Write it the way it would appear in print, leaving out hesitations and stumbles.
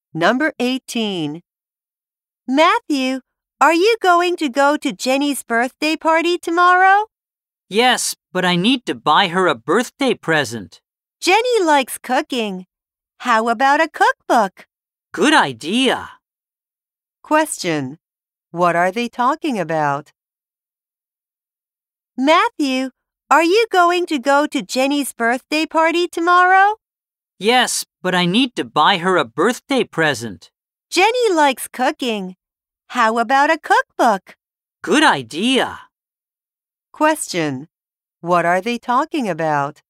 Number 18. Matthew, are you going to go to Jenny's birthday party tomorrow? Yes, but I need to buy her a birthday present. Jenny likes cooking. How about a cookbook? Good idea. Question. What are they talking about? Matthew, are you going to go to Jenny's birthday party tomorrow? Yes, but I need to buy her a birthday present. Jenny likes cooking. How about a cookbook? Good idea. Question. What are they talking about?